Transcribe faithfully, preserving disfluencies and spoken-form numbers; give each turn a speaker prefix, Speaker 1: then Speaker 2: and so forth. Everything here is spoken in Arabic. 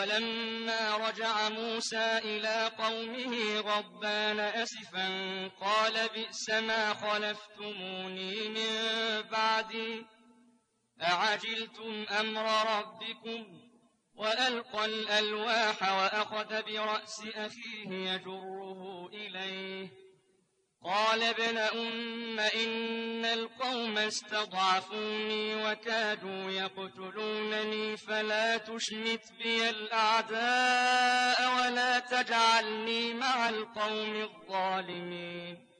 Speaker 1: ولما رجع موسى إلى قومه غضبان أسفا قال بئس ما خلفتموني من بعدي أعجلتم أمر ربكم وألقى الألواح وأخذ برأس أخيه يجره إليه قال ابن أم إن القوم استضعفوني وكادوا يقتلونني فلا تشمت بي الأعداء ولا تجعلني مع القوم الظالمين